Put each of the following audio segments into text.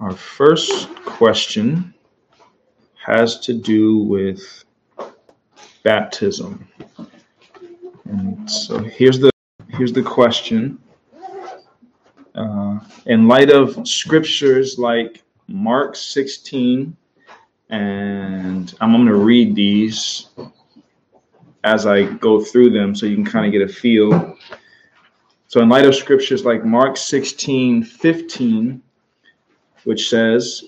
Our first question has to do with baptism. And so here's the question. In light of scriptures like Mark 16, and I'm going to read these as I go through them so you can kind of get a feel. So in light of scriptures like Mark 16:15, which says,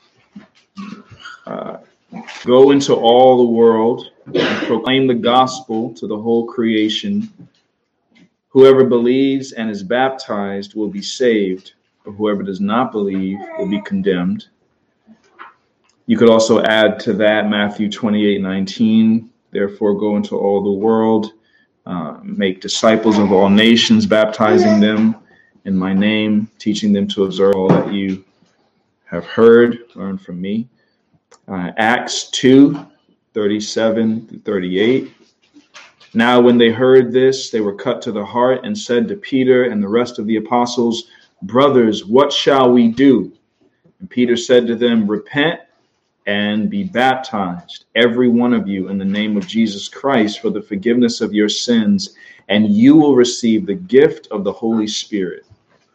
go into all the world and proclaim the gospel to the whole creation. Whoever believes and is baptized will be saved, but whoever does not believe will be condemned. You could also add to that Matthew 28:19, therefore go into all the world, make disciples of all nations, baptizing them in my name, teaching them to observe all that you have heard, learned from me. Acts 2:37-38. Now when they heard this, they were cut to the heart and said to Peter and the rest of the apostles, brothers, what shall we do? And Peter said to them, repent and be baptized, every one of you, in the name of Jesus Christ for the forgiveness of your sins, and you will receive the gift of the Holy Spirit.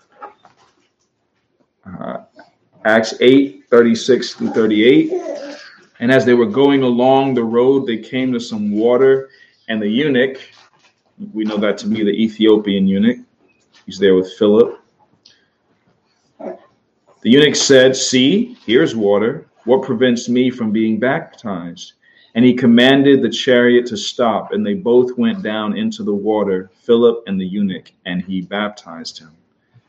Acts 8:36-38. And as they were going along the road, they came to some water, and the eunuch, we know that to be the Ethiopian eunuch, he's there with Philip. The eunuch said, see, here's water. What prevents me from being baptized? And he commanded the chariot to stop, and they both went down into the water, Philip and the eunuch, and he baptized him.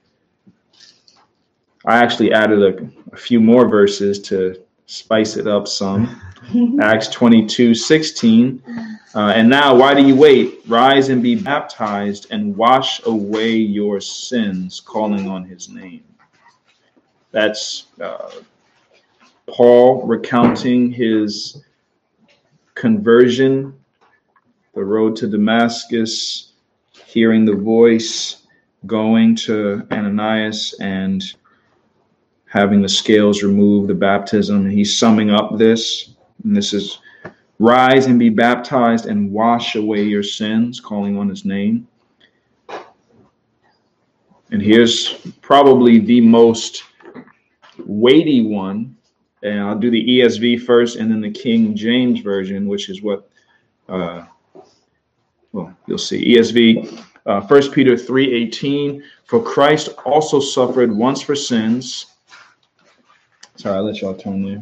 I actually added a few more verses to spice it up some. Acts 22:16. And now, why do you wait? Rise and be baptized and wash away your sins, calling on his name. That's Paul recounting his conversion, the road to Damascus, hearing the voice, going to Ananias and having the scales removed, the baptism. And he's summing up this. And this is, rise and be baptized and wash away your sins, calling on his name. And here's probably the most weighty one. And I'll do the ESV first and then the King James Version, which is what, you'll see. ESV, 1 Peter 3:18, for Christ also suffered once for sins. Sorry, I'll let y'all turn there.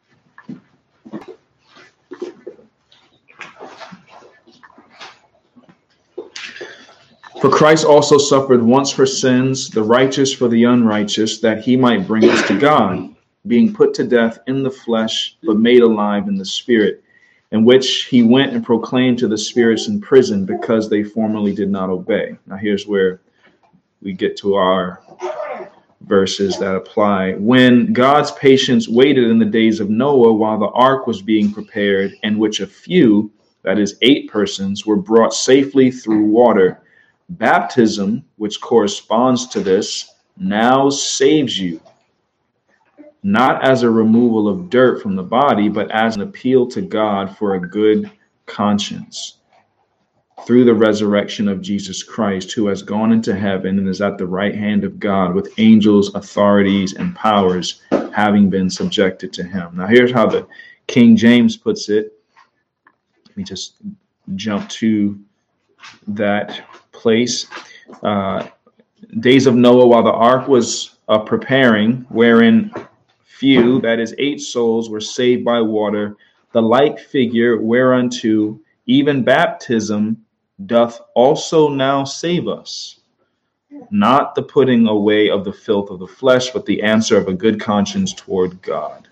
For Christ also suffered once for sins, the righteous for the unrighteous, that he might bring us to God, being put to death in the flesh, but made alive in the spirit, in which he went and proclaimed to the spirits in prison, because they formerly did not obey. Now here's where we get to our verses that apply. When God's patience waited in the days of Noah while the ark was being prepared, in which a few, that is 8 persons, were brought safely through water, baptism, which corresponds to this, now saves you, not as a removal of dirt from the body, but as an appeal to God for a good conscience, through the resurrection of Jesus Christ, who has gone into heaven and is at the right hand of God, with angels, authorities, and powers having been subjected to him. Now here's how the King James puts it. Let me just jump to that place. Days of Noah, while the ark was preparing, wherein few, that is 8 souls, were saved by water, the like figure whereunto even baptism doth also now save us, not the putting away of the filth of the flesh, but the answer of a good conscience toward God.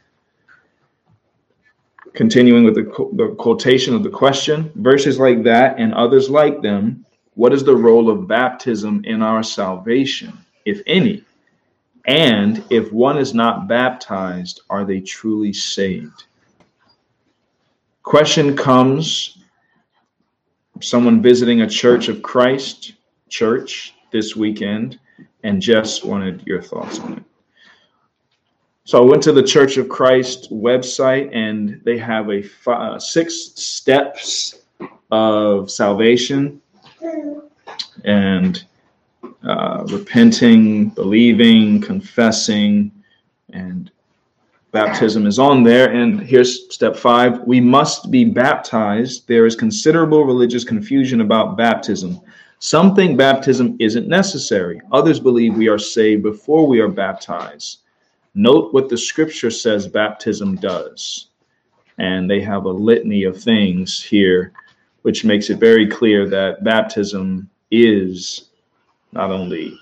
Continuing with the quotation of the question, verses like that and others like them, what is the role of baptism in our salvation, if any? And if one is not baptized, are they truly saved? Question comes from someone visiting a Church of Christ church this weekend and just wanted your thoughts on it. So I went to the Church of Christ website, and they have a 6 steps of salvation, and repenting, believing, confessing, and baptism is on there. And here's step 5. We must be baptized. There is considerable religious confusion about baptism. Some think baptism isn't necessary. Others believe we are saved before we are baptized. Note what the scripture says baptism does. And they have a litany of things here, which makes it very clear that baptism is not only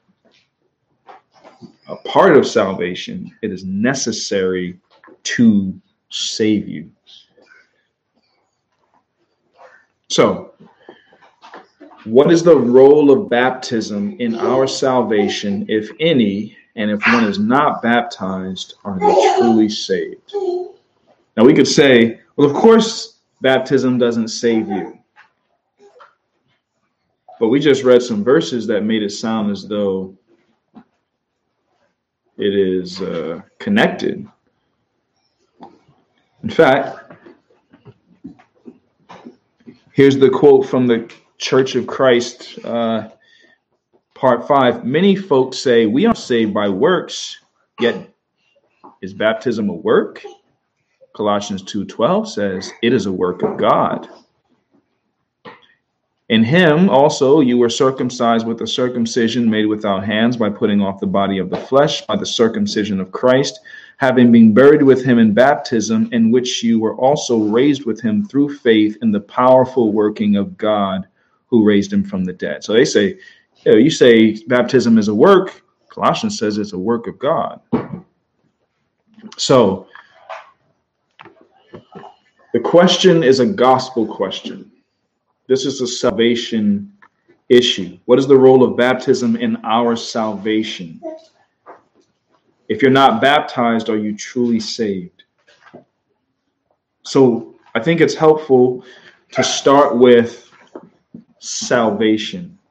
a part of salvation, it is necessary to save you. So, what is the role of baptism in our salvation, if any? And if one is not baptized, are they truly saved? Now, we could say, well, of course, baptism doesn't save you. But we just read some verses that made it sound as though it is connected. In fact, here's the quote from the Church of Christ, part 5. Many folks say we are saved by works, yet is baptism a work? Colossians 2:12 says it is a work of God. In him also you were circumcised with a circumcision made without hands, by putting off the body of the flesh by the circumcision of Christ, having been buried with him in baptism, in which you were also raised with him through faith in the powerful working of God who raised him from the dead. So they say, you say baptism is a work. Colossians says it's a work of God. So the question is a gospel question. This is a salvation issue. What is the role of baptism in our salvation? If you're not baptized, are you truly saved? So I think it's helpful to start with salvation.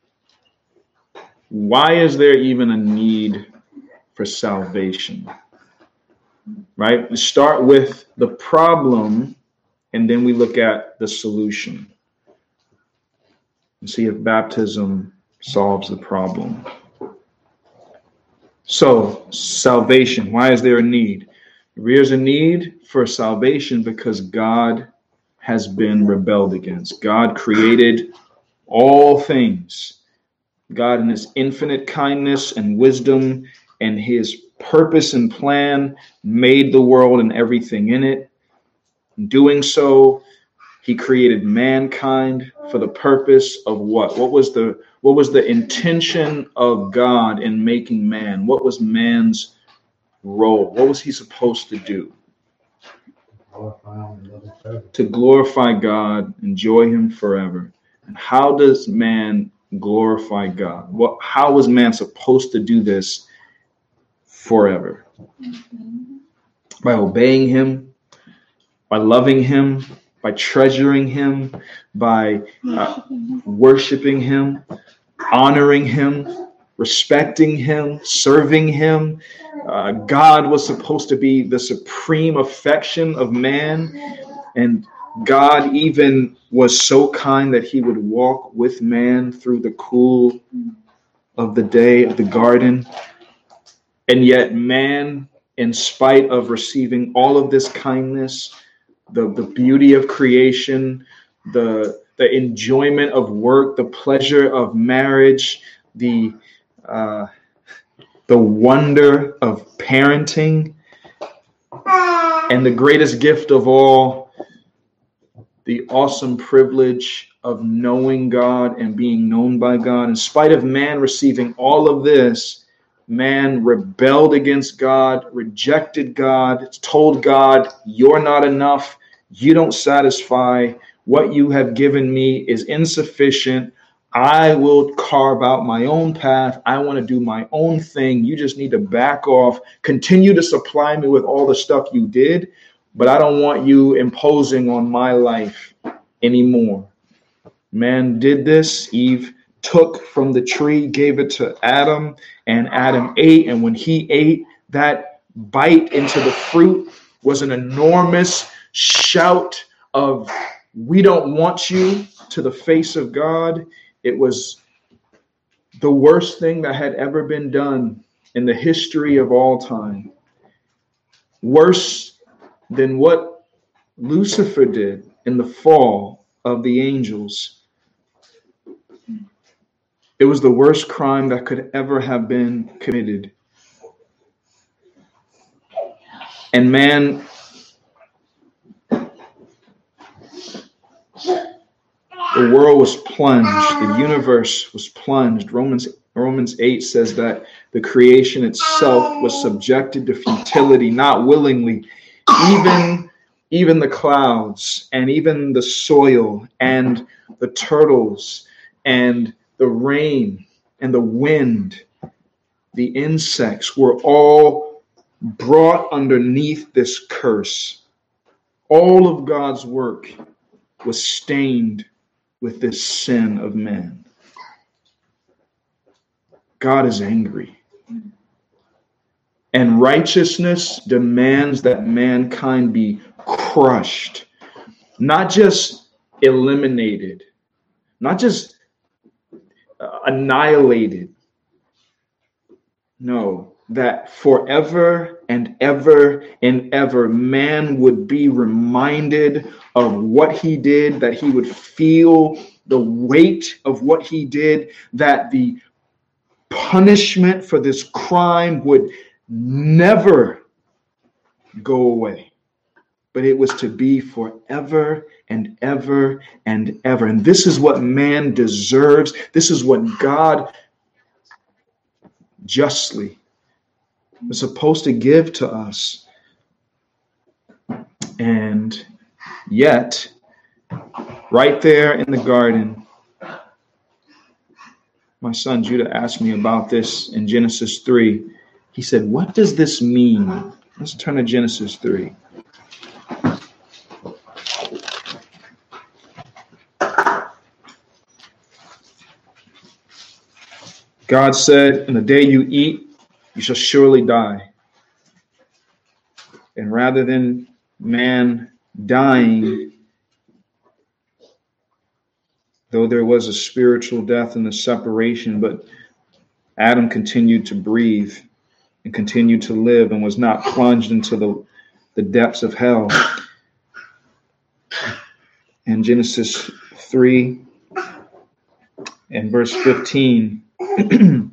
Why is there even a need for salvation? Right? We start with the problem, and then we look at the solution and see if baptism solves the problem. So, salvation. Why is there a need? There's a need for salvation because God has been rebelled against. God created all things. God, in his infinite kindness and wisdom and his purpose and plan, made the world and everything in it. In doing so, he created mankind for the purpose of what? What was the intention of God in making man? What was man's role? What was he supposed to do? To glorify God, enjoy him forever. And how does man glorify God? How was man supposed to do this forever? By obeying him, by loving him, by treasuring him, by worshiping him, honoring him, respecting him, serving him. God was supposed to be the supreme affection of man, and God even was so kind that he would walk with man through the cool of the day of the garden. And yet man, in spite of receiving all of this kindness, the beauty of creation, the enjoyment of work, the pleasure of marriage, the wonder of parenting, and the greatest gift of all, the awesome privilege of knowing God and being known by God. In spite of man receiving all of this, man rebelled against God, rejected God, told God, you're not enough. You don't satisfy. What you have given me is insufficient. I will carve out my own path. I want to do my own thing. You just need to back off. Continue to supply me with all the stuff you did, but I don't want you imposing on my life anymore. Man did this. Eve took from the tree, gave it to Adam, and Adam ate. And when he ate, that bite into the fruit was an enormous shout of, "We don't want you," to the face of God. It was the worst thing that had ever been done in the history of all time. Worse than what Lucifer did in the fall of the angels. It was the worst crime that could ever have been committed. And man, the world was plunged. The universe was plunged. Romans 8 says that the creation itself was subjected to futility, not willingly. Even the clouds and even the soil and the turtles and the rain and the wind, the insects were all brought underneath this curse. All of God's work was stained with this sin of man. God is angry. And righteousness demands that mankind be crushed, not just eliminated, not just annihilated. No, that forever and ever and ever man would be reminded of what he did, that he would feel the weight of what he did, that the punishment for this crime would never go away, but it was to be forever and ever and ever. And this is what man deserves. This is what God justly was supposed to give to us. And yet, right there in the garden, my son Judah asked me about this in Genesis 3. He said, "What does this mean?" Let's turn to Genesis 3. God said, "In the day you eat, you shall surely die." And rather than man dying, though there was a spiritual death in the separation, but Adam continued to breathe and continued to live and was not plunged into the depths of hell. In Genesis 3 and verse 15, the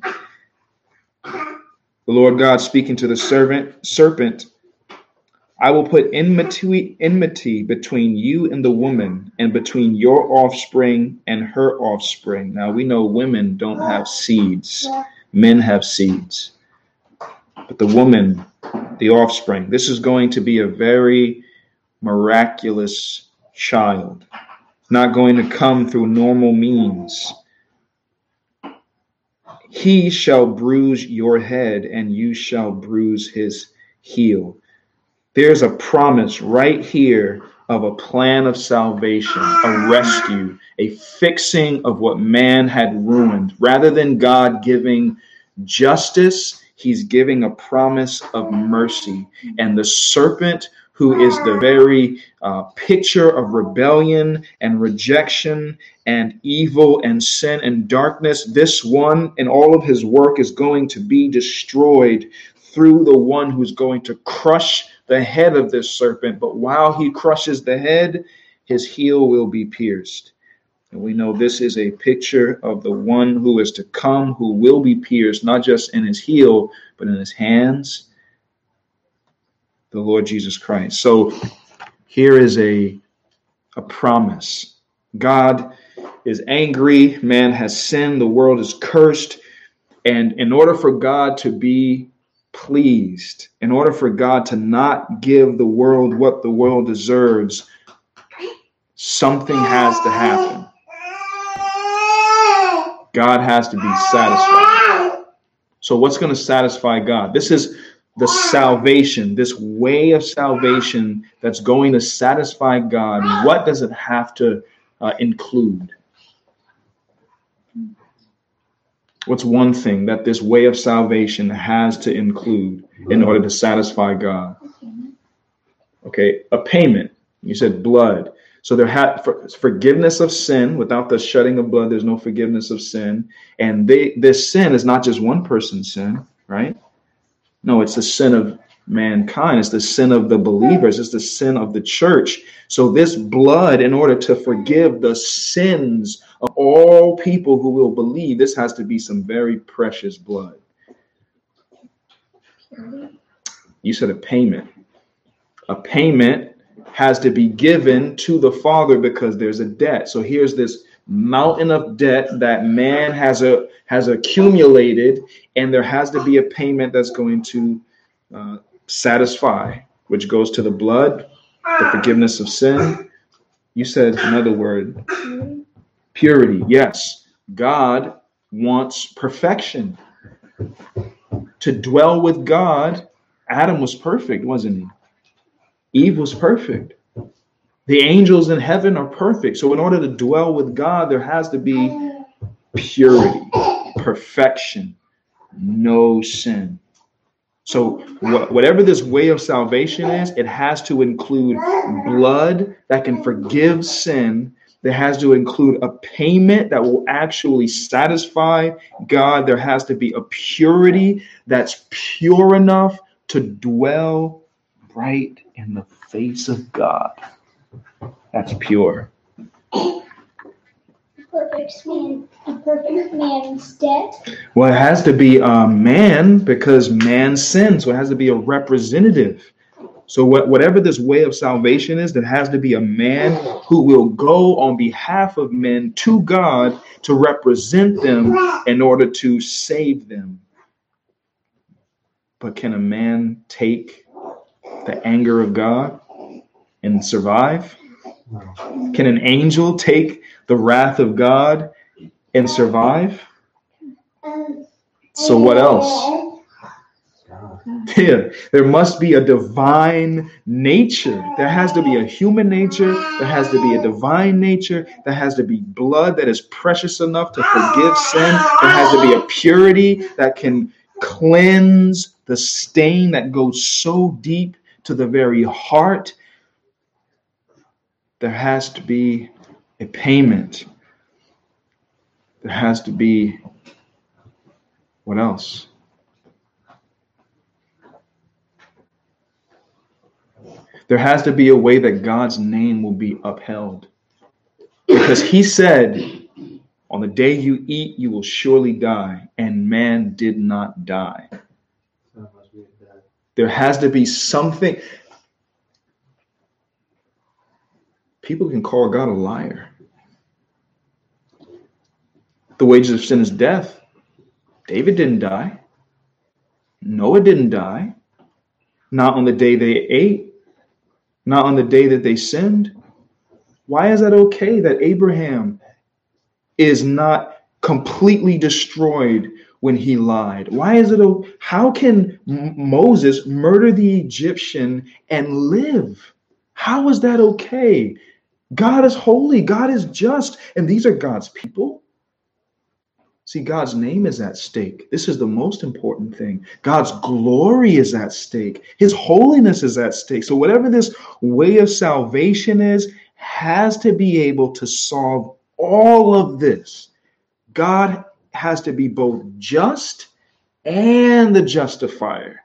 Lord God speaking to the serpent, "I will put enmity between you and the woman, and between your offspring and her offspring." Now we know women don't have seeds. Men have seeds. But the woman, the offspring, this is going to be a very miraculous child. It's not going to come through normal means. "He shall bruise your head, and you shall bruise his heel." There's a promise right here of a plan of salvation, a rescue, a fixing of what man had ruined. Rather than God giving justice, he's giving a promise of mercy. And the serpent, who is the very picture of rebellion and rejection and evil and sin and darkness, this one and all of his work is going to be destroyed through the one who's going to crush the head of this serpent. But while he crushes the head, his heel will be pierced. And we know this is a picture of the one who is to come, who will be pierced, not just in his heel, but in his hands, the Lord Jesus Christ. So here is a promise. God is angry. Man has sinned. The world is cursed. And in order for God to be pleased, in order for God to not give the world what the world deserves, something has to happen. God has to be satisfied. So what's going to satisfy God? This is the salvation, this way of salvation that's going to satisfy God. What does it have to include? What's one thing that this way of salvation has to include? in order to satisfy God. Okay, a payment. You said blood. So there had forgiveness of sin. Without the shedding of blood, there's no forgiveness of sin. And this sin is not just one person's sin, right? No, it's the sin of mankind. It's the sin of the believers. It's the sin of the church. So this blood, in order to forgive the sins of all people who will believe, this has to be some very precious blood. You said a payment. A payment has to be given to the Father because there's a debt. So here's this mountain of debt that man has accumulated, and there has to be a payment that's going to satisfy, which goes to the blood, the forgiveness of sin. You said another word, purity. Yes, God wants perfection. To dwell with God, Adam was perfect, wasn't he? Eve was perfect. The angels in heaven are perfect. So in order to dwell with God, there has to be purity, perfection, no sin. So whatever this way of salvation is, it has to include blood that can forgive sin. There has to include a payment that will actually satisfy God. There has to be a purity that's pure enough to dwell right in the face of God. That's pure. A perfect man's debt. Well, it has to be a man because man sins. So it has to be a representative. So whatever this way of salvation is, there has to be a man who will go on behalf of men to God to represent them in order to save them. But can a man take the anger of God and survive? Can an angel take the wrath of God and survive? So what else? Yeah, there must be a divine nature. There has to be a human nature. There has to be a divine nature. There has to be blood that is precious enough to forgive sin. There has to be a purity that can cleanse the stain that goes so deep to the very heart. There has to be a payment. There has to be, what else? There has to be a way that God's name will be upheld. Because he said, on the day you eat, you will surely die. And man did not die. There has to be something. People can call God a liar. The wages of sin is death. David didn't die. Noah didn't die. Not on the day they ate. Not on the day that they sinned. Why is that okay that Abraham is not completely destroyed when he lied? Why is it? How can Moses murder the Egyptian and live? How is that okay? God is holy. God is just. And these are God's people. See, God's name is at stake. This is the most important thing. God's glory is at stake. His holiness is at stake. So whatever this way of salvation is, has to be able to solve all of this. God has to be both just and the justifier.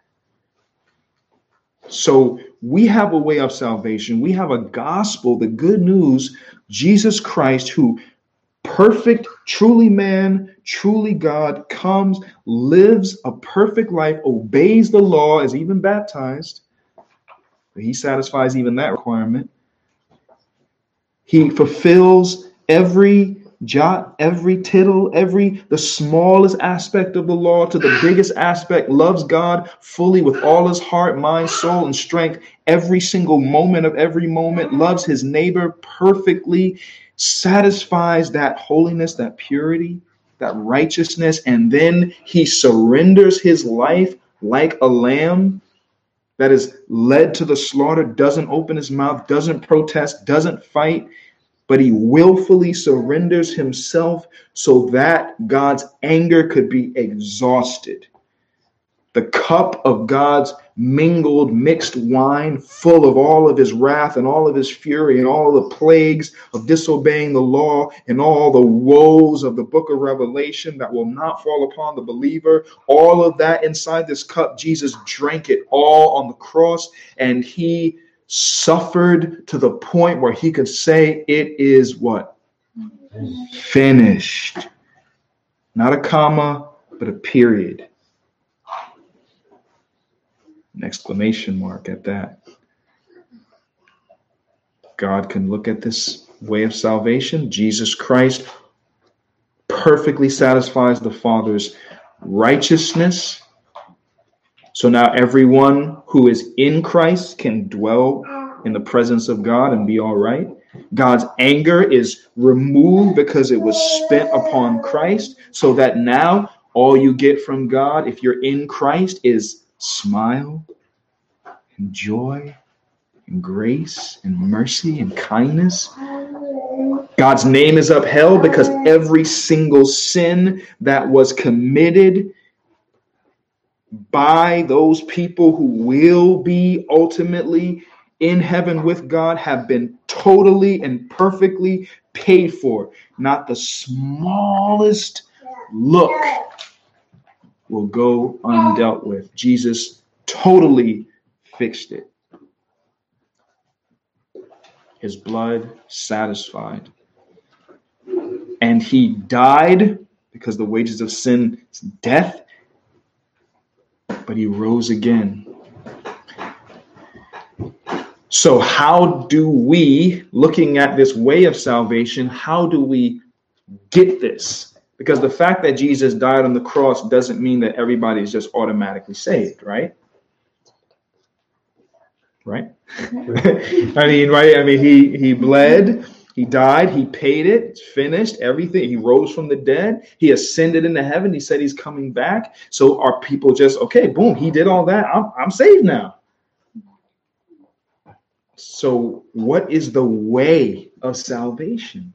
So we have a way of salvation. We have a gospel, the good news, Jesus Christ, who perfect, truly man, truly God, comes, lives a perfect life, obeys the law, is even baptized. But he satisfies even that requirement. He fulfills every jot, every tittle, the smallest aspect of the law to the biggest aspect, loves God fully with all his heart, mind, soul, and strength, every single moment of every moment, loves his neighbor perfectly, satisfies that holiness, that purity, that righteousness, and then he surrenders his life like a lamb that is led to the slaughter, doesn't open his mouth, doesn't protest, doesn't fight, but he willfully surrenders himself so that God's anger could be exhausted. the cup of God's mingled, mixed wine, full of all of his wrath and all of his fury and all the plagues of disobeying the law and all the woes of the book of Revelation that will not fall upon the believer. All of that inside this cup, Jesus drank it all on the cross, and he suffered to the point where he could say it is what? Finished. Not a comma, but a period. An exclamation mark at that. God can look at this way of salvation. Jesus Christ perfectly satisfies the Father's righteousness. So now everyone who is in Christ can dwell in the presence of God and be all right. God's anger is removed because it was spent upon Christ, so that now all you get from God, if you're in Christ, is smile and joy and grace and mercy and kindness. God's name is upheld because every single sin that was committed by those people who will be ultimately in heaven with God have been totally and perfectly paid for. Not the smallest look will go undealt with. Jesus totally fixed it. His blood satisfied. And he died because the wages of sin is death, but he rose again. So how do we, looking at this way of salvation, how do we get this? Because the fact that Jesus died on the cross doesn't mean that everybody is just automatically saved, right? Right? I mean, he bled, he died, he paid it, it's finished, everything. He rose from the dead, he ascended into heaven, he said he's coming back. So are people just, okay, boom, he did all that, I'm saved now. So what is the way of salvation?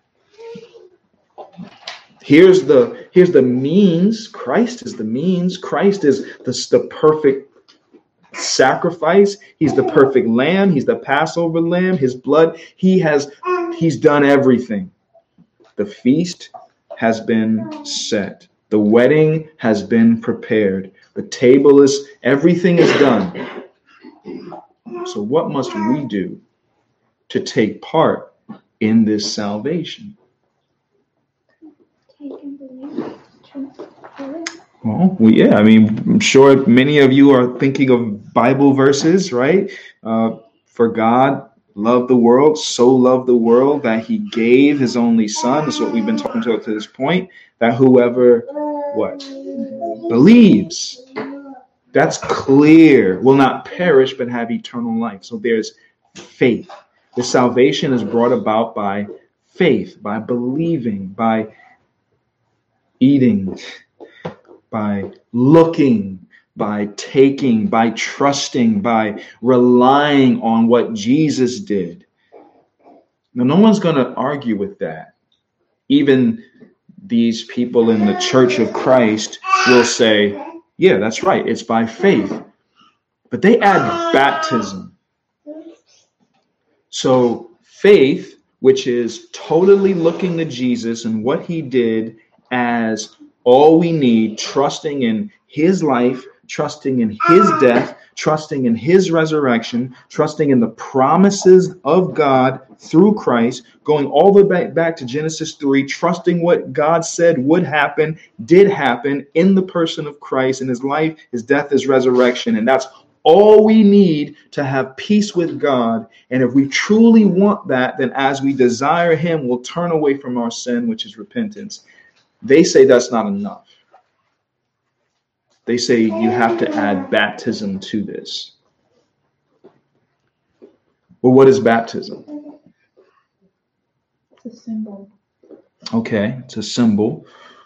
Here's the means. Christ is the means. Christ is the perfect sacrifice. He's the perfect lamb. He's the Passover lamb. His blood, he's done everything. The feast has been set. The wedding has been prepared. The table everything is done. So what must we do to take part in this salvation? Well, I mean, I'm sure many of you are thinking of Bible verses, right? For God loved the world, so loved the world that he gave his only son. That's what we've been talking about to this point, that whoever, believes. That's clear. Will not perish, but have eternal life. So there's faith. The salvation is brought about by faith, by believing, by eating, by looking, by taking, by trusting, by relying on what Jesus did. Now, no one's going to argue with that. Even these people in the Church of Christ will say, yeah, that's right. It's by faith. But they add baptism. So faith, which is totally looking to Jesus and what he did as all we need, trusting in his life, trusting in his death, trusting in his resurrection, trusting in the promises of God through Christ, going all the way back to Genesis 3, trusting what God said would happen, did happen in the person of Christ, in his life, his death, his resurrection. And that's all we need to have peace with God. And if we truly want that, then as we desire him, we'll turn away from our sin, which is repentance. They say that's not enough. They say you have to add baptism to this. Well, what is baptism? It's a symbol. Okay, it's a symbol.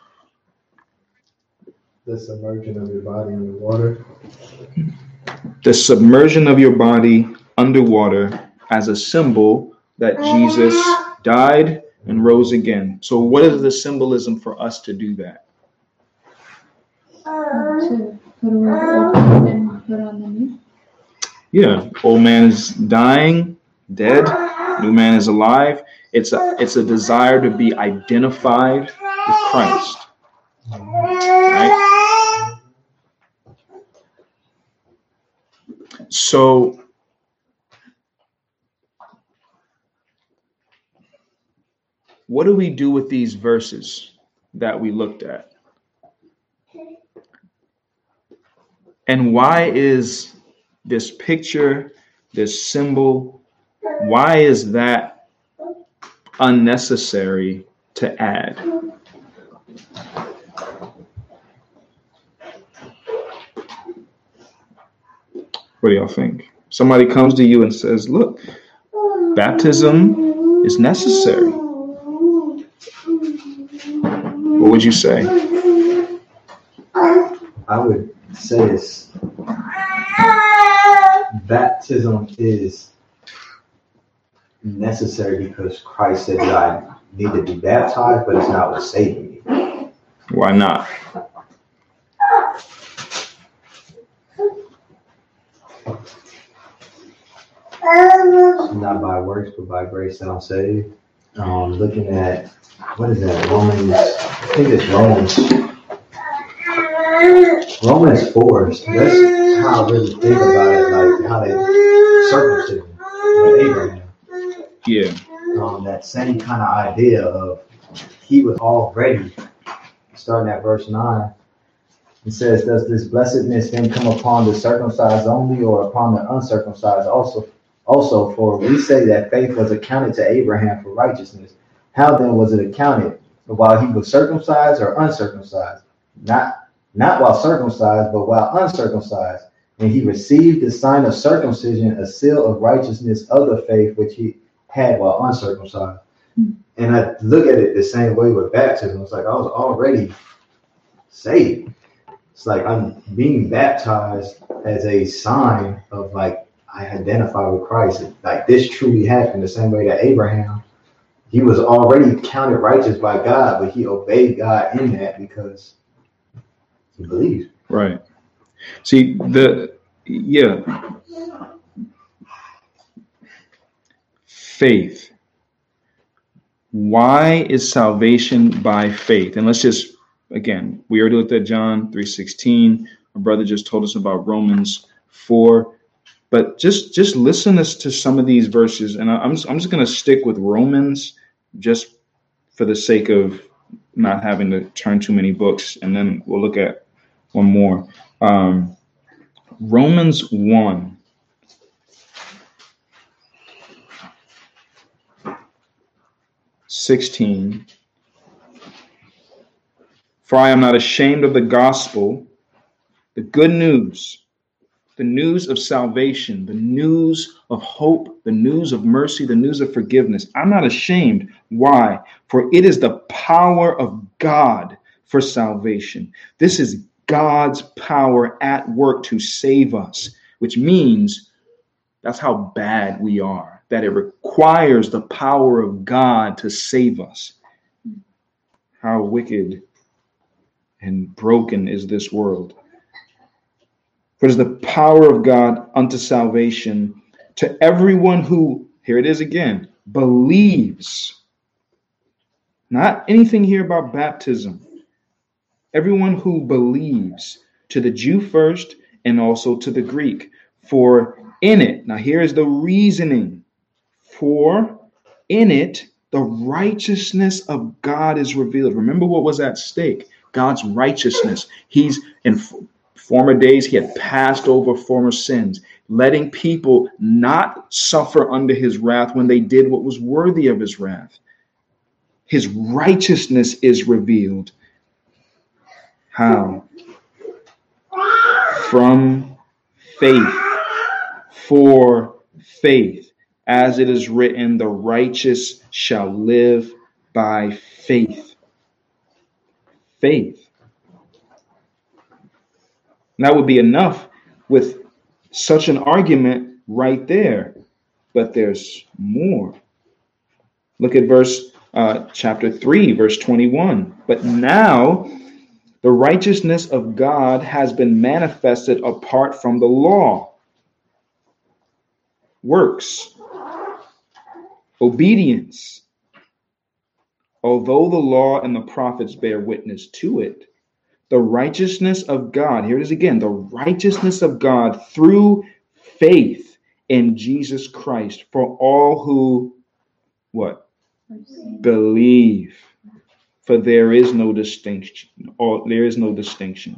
The submersion of your body in the water. The submersion of your body underwater as a symbol that Jesus died and rose again. So what is the symbolism for us to do that? Put away the old man and put on the new. Yeah, old man is dying, dead. New man is alive. It's a desire to be identified with Christ. Right? So what do we do with these verses that we looked at? And why is this picture, this symbol, why is that unnecessary to add? What do y'all think? Somebody comes to you and says, look, baptism is necessary. What would you say? I would say baptism is necessary because Christ said that I need to be baptized, but it's not what saving me. Why not? Not by works, but by grace that I'm saved. Looking at, what is that, Romans, I think it's Romans 4. That's how I really think about it, like how they circumcision with Abraham. Yeah. That same kind of idea of he was already, starting at verse 9, it says, does this blessedness then come upon the circumcised only or upon the uncircumcised also? For we say that faith was accounted to Abraham for righteousness. How then was it accounted? While he was circumcised or uncircumcised? Not while circumcised, but while uncircumcised. And he received the sign of circumcision, a seal of righteousness of the faith which he had while uncircumcised. And I look at it the same way with baptism. It's like I was already saved. It's like I'm being baptized as a sign of like I identify with Christ. Like this truly happened the same way that Abraham, he was already counted righteous by God, but he obeyed God in that because he believed. Right. See, faith. Why is salvation by faith? And let's just, again, we already looked at John 3:16. My brother just told us about Romans 4. But just listen to some of these verses, and I'm just going to stick with Romans just for the sake of not having to turn too many books, and then we'll look at one more. Romans 1. (16). For I am not ashamed of the gospel, the good news, the news of salvation, the news of hope, the news of mercy, the news of forgiveness. I'm not ashamed. Why? For it is the power of God for salvation. This is God's power at work to save us, which means that's how bad we are, that it requires the power of God to save us. How wicked and broken is this world. For it is the power of God unto salvation to everyone who, here it is again, believes. Not anything here about baptism. Everyone who believes, to the Jew first and also to the Greek. For in it, now here is the reasoning. For in it, the righteousness of God is revealed. Remember what was at stake? God's righteousness. He's in former days, he had passed over former sins, letting people not suffer under his wrath when they did what was worthy of his wrath. His righteousness is revealed. How? From faith. For faith. As it is written, the righteous shall live by faith. Faith. And that would be enough with such an argument right there. But there's more. Look at chapter 3, verse 21. But now The righteousness of God has been manifested apart from the law. Works, obedience. Although the law and the prophets bear witness to it, the righteousness of God, here it is again, the righteousness of God through faith in Jesus Christ for all who, what? Believe. For there is no distinction. There is no distinction.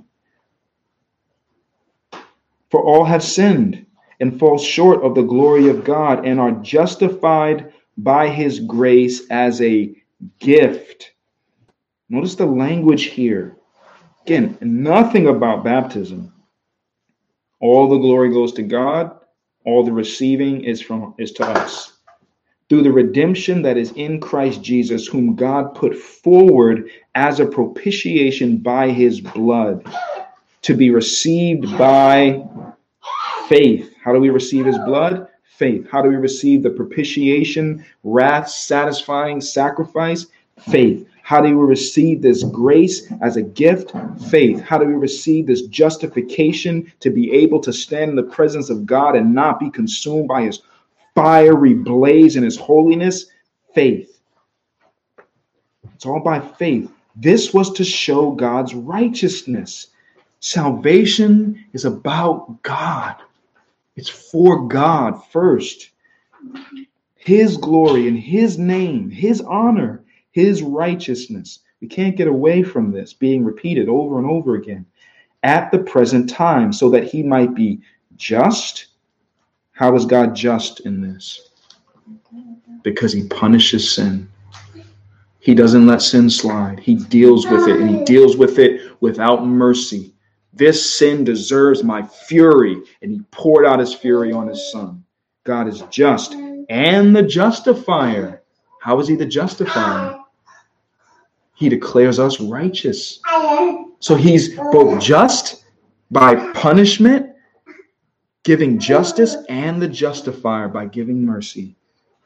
For all have sinned and fall short of the glory of God and are justified by his grace as a gift. Notice the language here. Again, nothing about baptism. All the glory goes to God. All the receiving is to us. Through the redemption that is in Christ Jesus, whom God put forward as a propitiation by his blood, to be received by faith. How do we receive his blood? Faith. How do we receive the propitiation, wrath, satisfying sacrifice? Faith. How do we receive this grace as a gift? Faith. How do we receive this justification to be able to stand in the presence of God and not be consumed by his fiery blaze in his holiness? Faith. It's all by faith. This was to show God's righteousness. Salvation is about God. It's for God first. His glory and his name, his honor, his righteousness. We can't get away from this being repeated over and over again at the present time so that he might be just. How is God just in this? Because he punishes sin. He doesn't let sin slide. He deals with it, and he deals with it without mercy. This sin deserves my fury, and he poured out his fury on his son. God is just and the justifier. How is he the justifier? He declares us righteous. So he's both just by punishment, giving justice, and the justifier by giving mercy.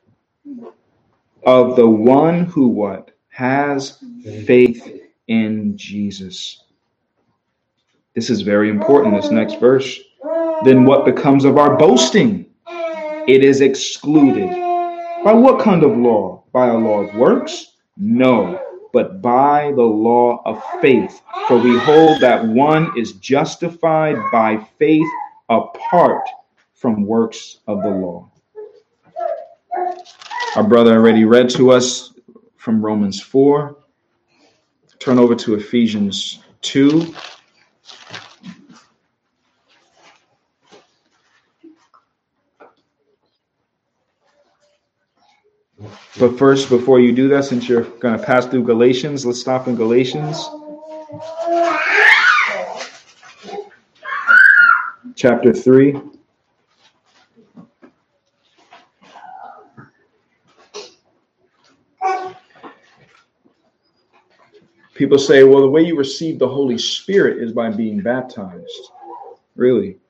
Of the one who what? Has faith in Jesus. This is very important, this next verse. Then what becomes of our boasting? It is excluded. By what kind of law? By a law of works? No, but by the law of faith. For we hold that one is justified by faith apart from works of the law. Our brother already read to us from Romans 4. Turn over to Ephesians 2. But first, before you do that, since you're going to pass through Galatians, let's stop in Galatians. Chapter 3. People say, well, the way you receive the Holy Spirit is by being baptized. Really?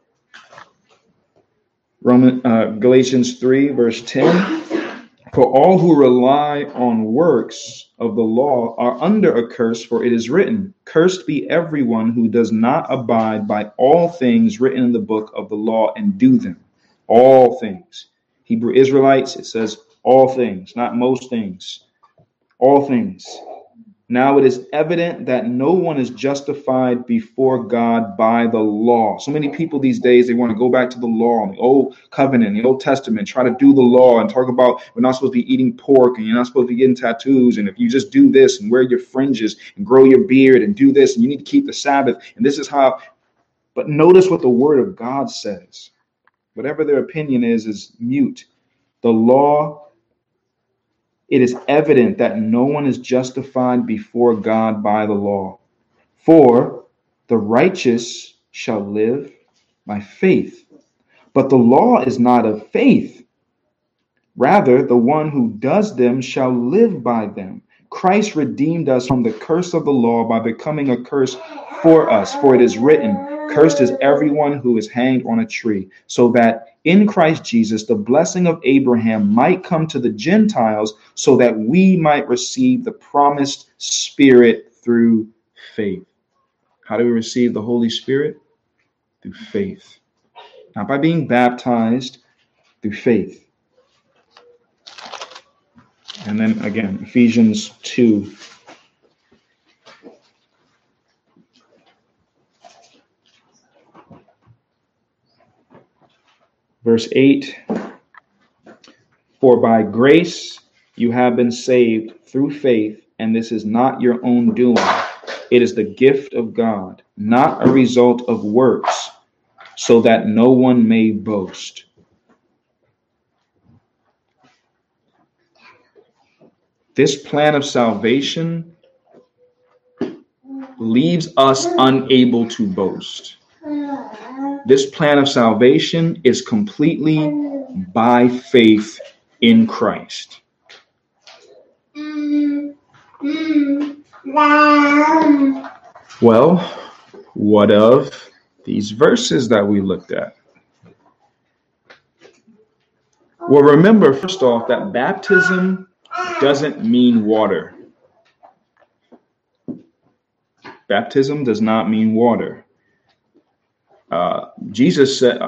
Galatians 3, verse 10. For all who rely on works of the law are under a curse, for it is written, cursed be everyone who does not abide by all things written in the book of the law and do them. All things. Hebrew Israelites, it says all things, not most things. All things. Now it is evident that no one is justified before God by the law. So many people these days, they want to go back to the law, the old covenant, the Old Testament, try to do the law and talk about we're not supposed to be eating pork and you're not supposed to be getting tattoos. And if you just do this and wear your fringes and grow your beard and do this and you need to keep the Sabbath. And this is how. But notice what the word of God says. Whatever their opinion is mute. The law. It is evident that no one is justified before God by the law. For the righteous shall live by faith. But the law is not of faith. Rather, the one who does them shall live by them. Christ redeemed us from the curse of the law by becoming a curse for us. For it is written, cursed is everyone who is hanged on a tree, so that in Christ Jesus, the blessing of Abraham might come to the Gentiles so that we might receive the promised Spirit through faith. How do we receive the Holy Spirit? Through faith. Not by being baptized, through faith. And then again, Ephesians 2. Verse 8. For by grace you have been saved through faith, and this is not your own doing. It is the gift of God, not a result of works, so that no one may boast. This plan of salvation leaves us unable to boast. This plan of salvation is completely by faith in Christ. Well, what of these verses that we looked at? Well, remember, first off, that baptism doesn't mean water. Baptism does not mean water. Jesus said,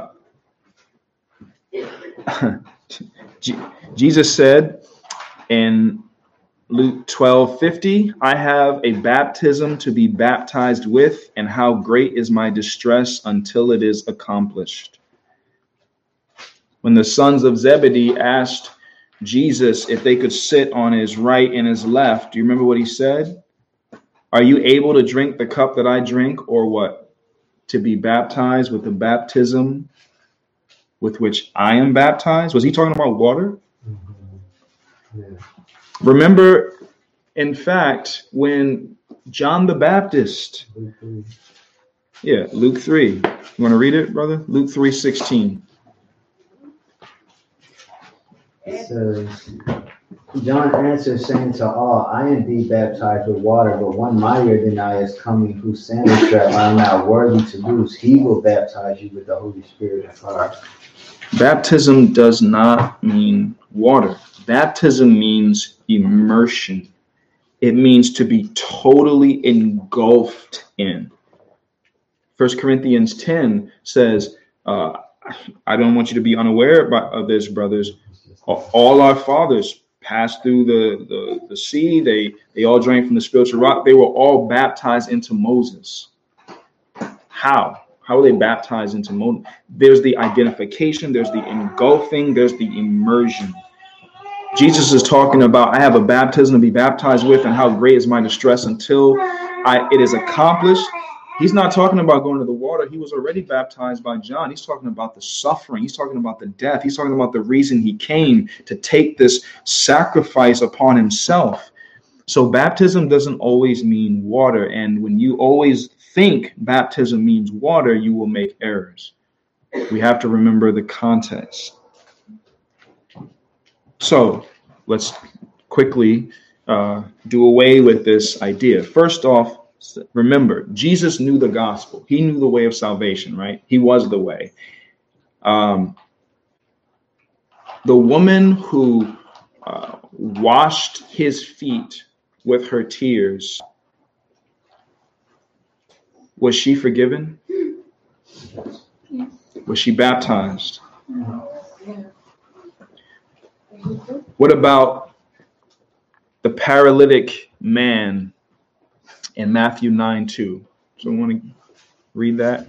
Jesus said in Luke 12:50, I have a baptism to be baptized with, and how great is my distress until it is accomplished. When the sons of Zebedee asked Jesus if they could sit on his right and his left, do you remember what he said? Are you able to drink the cup that I drink, or what? To be baptized with the baptism with which I am baptized? Was he talking about water? Yeah. Remember, in fact, when John the Baptist, Luke 3. You want to read it, brother? Luke 3:16. It says, John answered, saying to all, I indeed baptize with water, but one mightier than I is coming, whose sandal strap I am not worthy to loose. He will baptize you with the Holy Spirit and fire. Baptism does not mean water. Baptism means immersion. It means to be totally engulfed in. 1 Corinthians 10 says, I don't want you to be unaware of this, brothers. All our fathers passed through the sea. They all drank from the spiritual rock. They were all baptized into Moses. How? How were they baptized into Moses? There's the identification. There's the engulfing. There's the immersion. Jesus is talking about, I have a baptism to be baptized with, and how great is my distress until it is accomplished. He's not talking about going to the water. He was already baptized by John. He's talking about the suffering. He's talking about the death. He's talking about the reason he came to take this sacrifice upon himself. So baptism doesn't always mean water. And when you always think baptism means water, you will make errors. We have to remember the context. So let's quickly do away with this idea. First off, remember, Jesus knew the gospel. He knew the way of salvation, right? He was the way. The woman who washed his feet with her tears, was she forgiven? Was she baptized? What about the paralytic man in Matthew 9:2? So I want to read that.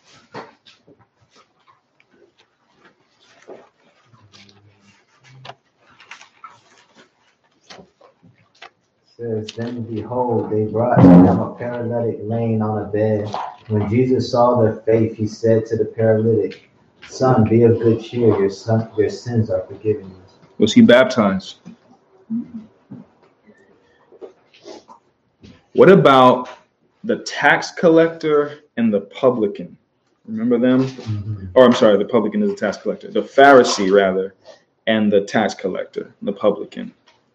It says, then behold, they brought him a paralytic laying on a bed. When Jesus saw their faith, he said to the paralytic, Son, be of good cheer, your sins are forgiven you. Was he baptized? What about the tax collector and the publican? Remember them? Mm-hmm. Or I'm sorry, the publican is the tax collector. The Pharisee, rather, and the tax collector, the publican.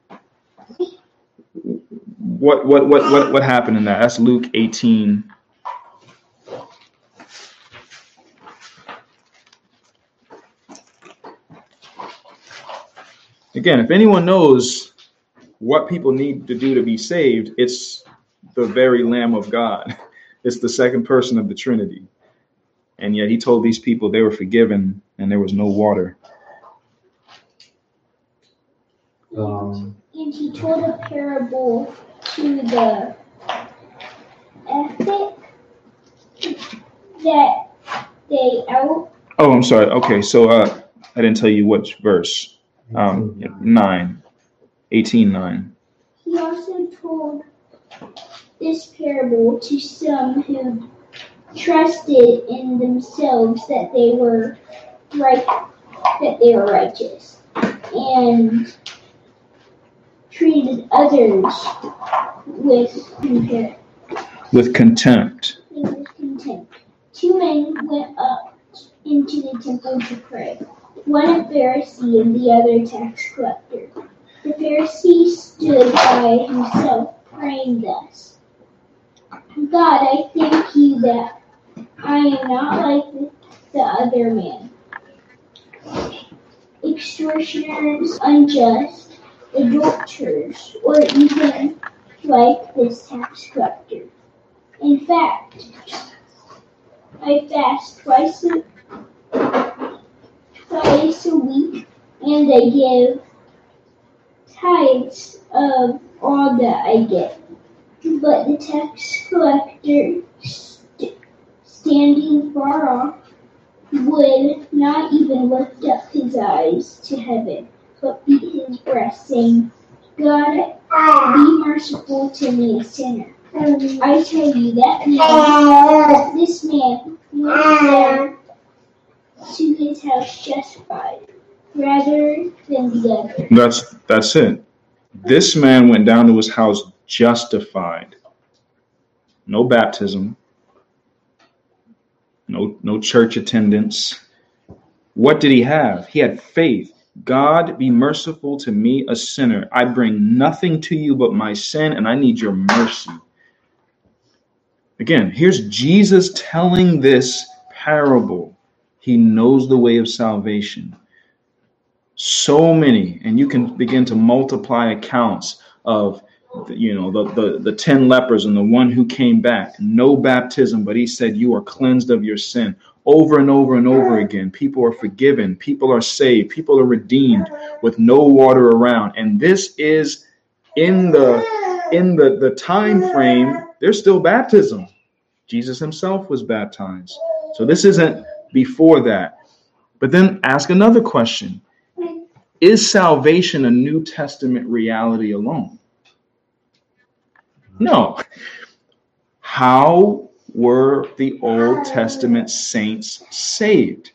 What happened in that? That's Luke 18. Again, if anyone knows what people need to do to be saved, it's the very Lamb of God. It's the second person of the Trinity. And yet he told these people they were forgiven and there was no water. And he told a parable to the ethic that they out. Oh, I'm sorry. Okay, so I didn't tell you which verse. 18:9. He also told this parable to some who trusted in themselves that they were righteous, and treated others with contempt. Two men went up into the temple to pray, one a Pharisee and the other a tax collector. The Pharisee stood by himself, praying thus: God, I thank you that I am not like the other man, extortioners, unjust, adulterers, or even like this tax collector. In fact, I fast twice a week, and I give tithes of all that I get. But the tax collector, standing far off, would not even lift up his eyes to heaven, but beat his breast, saying, God, be merciful to me, a sinner. I tell you, this man went down to his house justified, rather than the other. That's it. This man went down to his house justified. No baptism. No church attendance. What did he have? He had faith. God, be merciful to me, a sinner. I bring nothing to you but my sin, and I need your mercy. Again, here's Jesus telling this parable. He knows the way of salvation. So many, and you can begin to multiply accounts of, the 10 lepers and the one who came back. No baptism, but he said, you are cleansed of your sin. Over and over and over again, people are forgiven. People are saved. People are redeemed with no water around. And this is in the time frame. There's still baptism. Jesus himself was baptized. So this isn't before that. But then ask another question. Is salvation a New Testament reality alone? No. How were the Old Testament saints saved?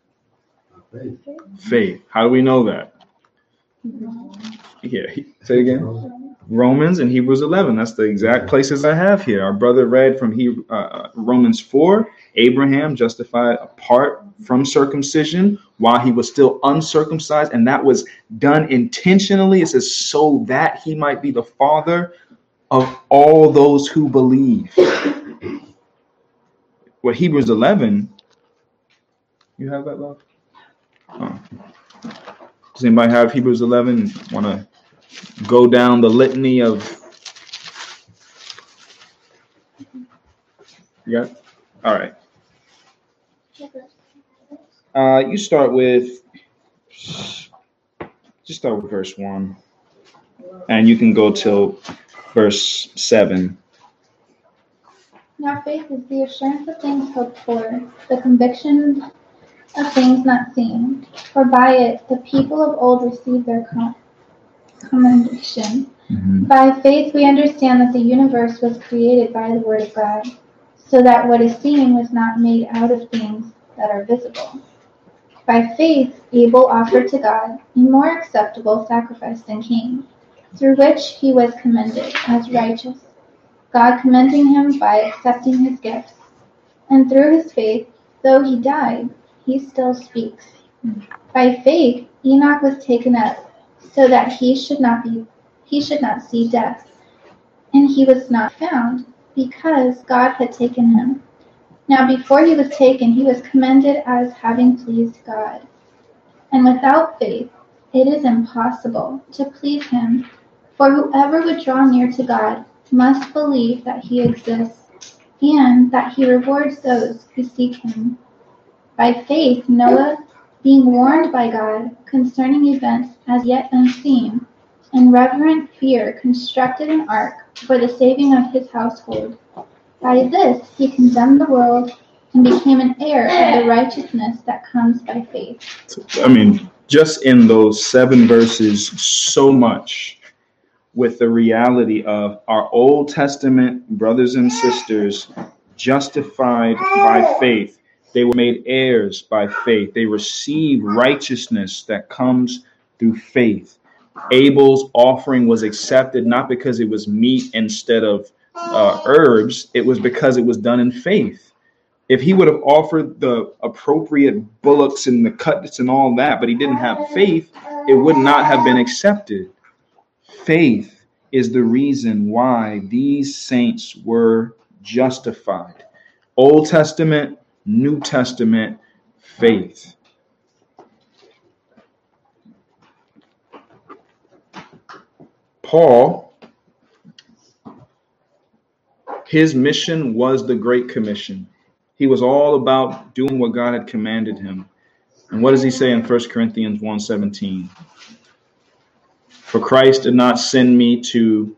Faith. How do we know that? Yeah, say it again. Romans and Hebrews 11. That's the exact places I have here. Our brother read from Romans 4. Abraham justified apart from circumcision while he was still uncircumcised, and that was done intentionally. It says so that he might be the father of all those who believe. Well, Hebrews 11. You have that, love? Oh. Does anybody have Hebrews 11? Want to go down the litany of? You got it? All right. You start with verse 1, and you can go till verse 7. Now faith is the assurance of things hoped for, the conviction of things not seen. For by it the people of old received their commendation. Mm-hmm. By faith we understand that the universe was created by the word of God, so that what is seen was not made out of things that are visible. By faith Abel offered to God a more acceptable sacrifice than Cain, through which he was commended as righteous, God commending him by accepting his gifts. And through his faith, though he died, he still speaks. By faith Enoch was taken up, so that he should not see death, and he was not found, because God had taken him. Now before he was taken, he was commended as having pleased God. And without faith, it is impossible to please him, for whoever would draw near to God must believe that he exists, and that he rewards those who seek him. By faith, Noah, being warned by God concerning events as yet unseen, in reverent fear constructed an ark for the saving of his household. By this he condemned the world and became an heir of the righteousness that comes by faith. I mean, just in those 7 verses, so much with the reality of our Old Testament brothers and sisters justified by faith. They were made heirs by faith. They received righteousness that comes through faith. Abel's offering was accepted not because it was meat instead of herbs. It was because it was done in faith. If he would have offered the appropriate bullocks and the cutlets and all that, but he didn't have faith, it would not have been accepted. Faith is the reason why these saints were justified. Old Testament, New Testament, faith. Paul, his mission was the Great Commission. He was all about doing what God had commanded him. And what does he say in 1 Corinthians 1:17? For Christ did not send me to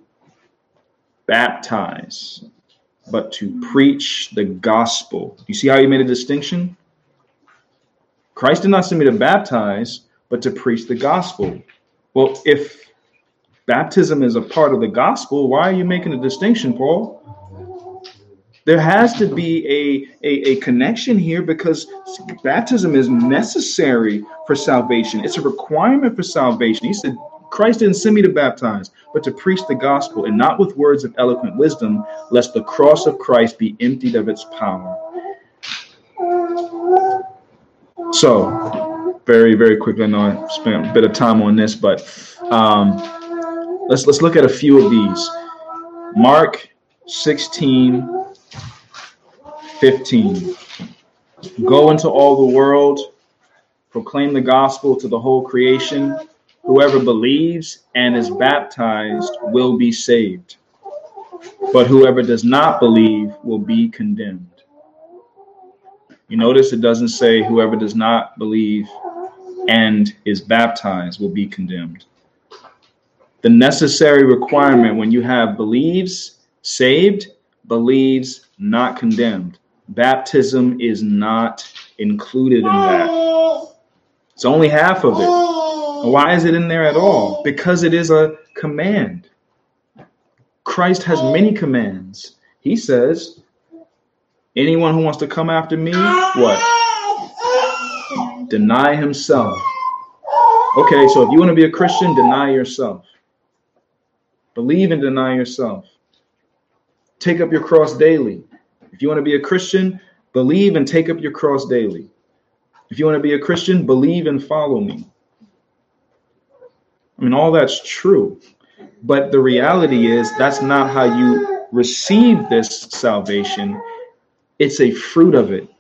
baptize, but to preach the gospel. You see how he made a distinction? Christ did not send me to baptize, but to preach the gospel. Well, if baptism is a part of the gospel, why are you making a distinction, Paul? There has to be a connection here because baptism is necessary for salvation. It's a requirement for salvation. He said, Christ didn't send me to baptize, but to preach the gospel, and not with words of eloquent wisdom, lest the cross of Christ be emptied of its power. So, very, very quickly, I know I spent a bit of time on this, but let's look at a few of these. Mark 16:15. Go into all the world, proclaim the gospel to the whole creation. Whoever believes and is baptized will be saved, but whoever does not believe will be condemned. You notice it doesn't say whoever does not believe and is baptized will be condemned. The necessary requirement when you have believes, saved, believes, not condemned. Baptism is not included in that. It's only half of it. Why is it in there at all? Because it is a command. Christ has many commands. He says, anyone who wants to come after me, what? Deny himself. Okay, so if you want to be a Christian, deny yourself. Believe and deny yourself. Take up your cross daily. If you want to be a Christian, believe and take up your cross daily. If you want to be a Christian, believe and follow me. I mean, all that's true. But the reality is that's not how you receive this salvation. It's a fruit of it.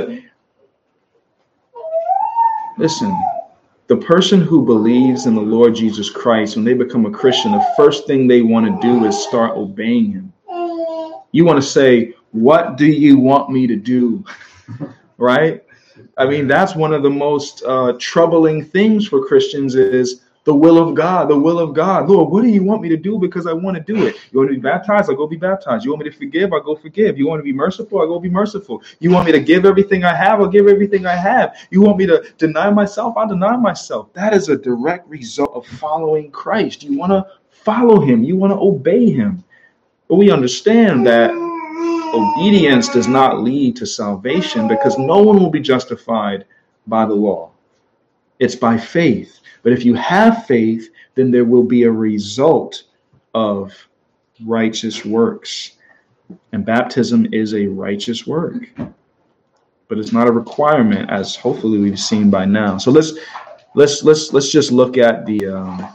Listen, the person who believes in the Lord Jesus Christ, when they become a Christian, the first thing they want to do is start obeying him. You want to say, what do you want me to do? Right? I mean, that's one of the most troubling things for Christians is the will of God, the will of God. Lord, what do you want me to do? Because I want to do it. You want me to be baptized? I'll go be baptized. You want me to forgive? I'll go forgive. You want me to be merciful? I'll go be merciful. You want me to give everything I have? I'll give everything I have. You want me to deny myself? I'll deny myself. That is a direct result of following Christ. You want to follow him. You want to obey him. But we understand that obedience does not lead to salvation because no one will be justified by the law. It's by faith. But if you have faith, then there will be a result of righteous works. And baptism is a righteous work. But it's not a requirement, as hopefully we've seen by now. So let's just look at the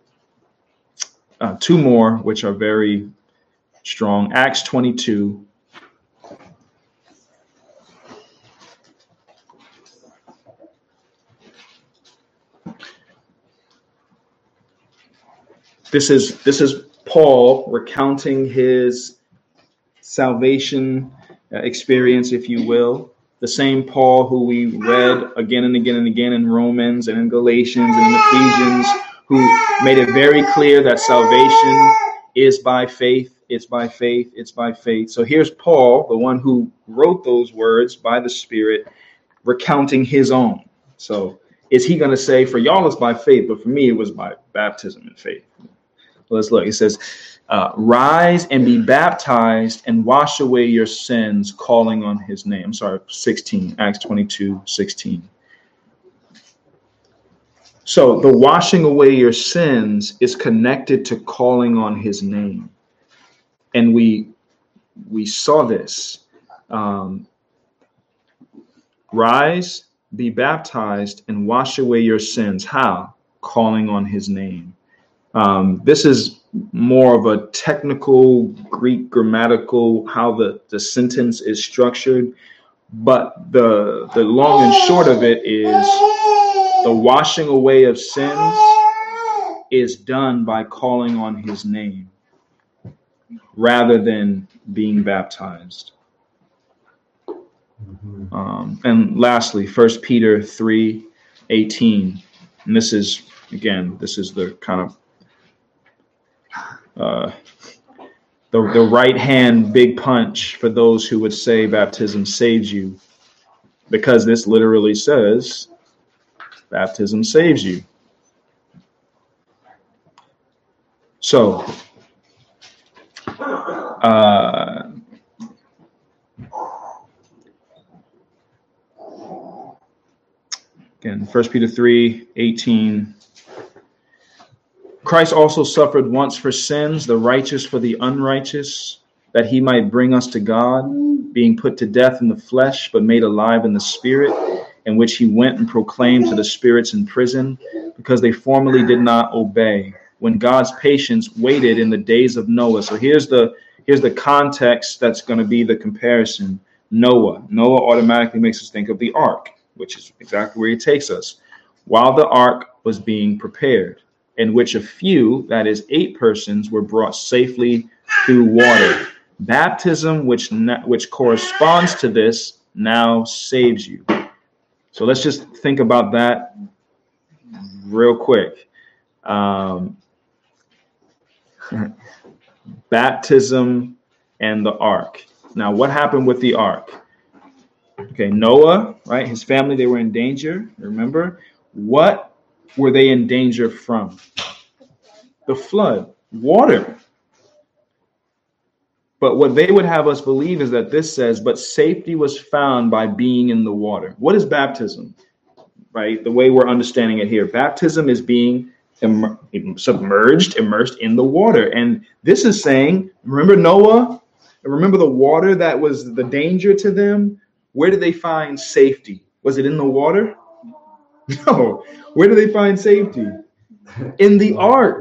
two more, which are very strong. Acts 22. This is Paul recounting his salvation experience, if you will. The same Paul who we read again and again and again in Romans and in Galatians and in Ephesians, who made it very clear that salvation is by faith. It's by faith. It's by faith. So here's Paul, the one who wrote those words by the Spirit, recounting his own. So is he going to say, for y'all it's by faith, but for me it was by baptism and faith? Let's look. It says, rise and be baptized and wash away your sins, calling on his name. I'm sorry, 16, Acts 22:16. So the washing away your sins is connected to calling on his name. And we saw this. Rise, be baptized, and wash away your sins. How? Calling on his name. This is more of a technical Greek grammatical, how the sentence is structured. But the long and short of it is the washing away of sins is done by calling on his name rather than being baptized. And lastly, 1 Peter 3:18. And this is the kind of the right hand big punch for those who would say baptism saves you, because this literally says baptism saves you. So again, 1 Peter 3:18. Christ also suffered once for sins, the righteous for the unrighteous, that he might bring us to God, being put to death in the flesh, but made alive in the spirit, in which he went and proclaimed to the spirits in prison, because they formerly did not obey, when God's patience waited in the days of Noah. So here's the context that's going to be the comparison. Noah automatically makes us think of the ark, which is exactly where he takes us. While the ark was being prepared, in which a few, that is 8 persons, were brought safely through water. Baptism, which corresponds to this, now saves you. So let's just think about that real quick. Baptism and the ark. Now, what happened with the ark? Okay, Noah, right? His family, they were in danger. Remember? What were they in danger from? The flood, water. But what they would have us believe is that this says, but safety was found by being in the water. What is baptism? Right? The way we're understanding it here. Baptism is being submerged, immersed in the water. And this is saying, remember Noah? Remember the water that was the danger to them? Where did they find safety? Was it in the water? No. Where do they find safety? In the ark.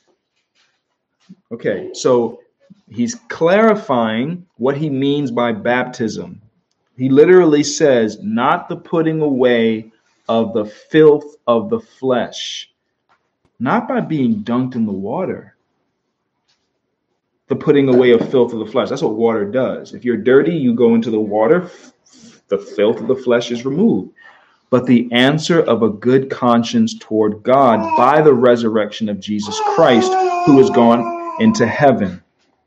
Okay, so he's clarifying what he means by baptism. He literally says, not the putting away of the filth of the flesh, not by being dunked in the water. The putting away of filth of the flesh. That's what water does. If you're dirty, you go into the water, the filth of the flesh is removed. But the answer of a good conscience toward God by the resurrection of Jesus Christ, who has gone into heaven.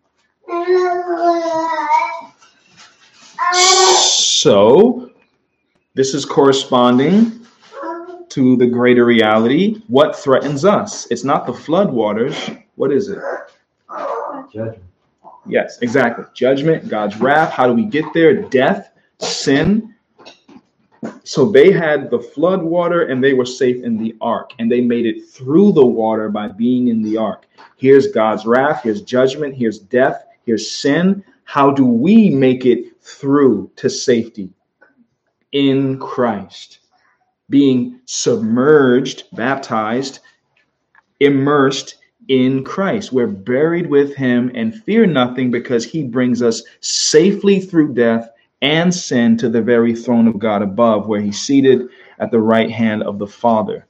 So this is corresponding to the greater reality. What threatens us? It's not the flood waters. What is it? Judgment. Yes, exactly. Judgment, God's wrath. How do we get there? Death, sin. So they had the flood water and they were safe in the ark, and they made it through the water by being in the ark. Here's God's wrath. Here's judgment. Here's death. Here's sin. How do we make it through to safety? In Christ. Being submerged, baptized, immersed in Christ. We're buried with him and fear nothing, because he brings us safely through death and sin to the very throne of God above, where he's seated at the right hand of the Father.